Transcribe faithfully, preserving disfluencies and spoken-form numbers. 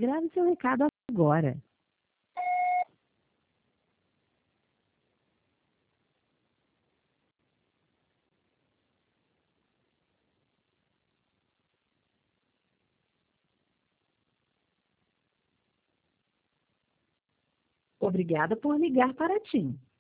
Grave seu recado agora. Obrigada por ligar para a TIM.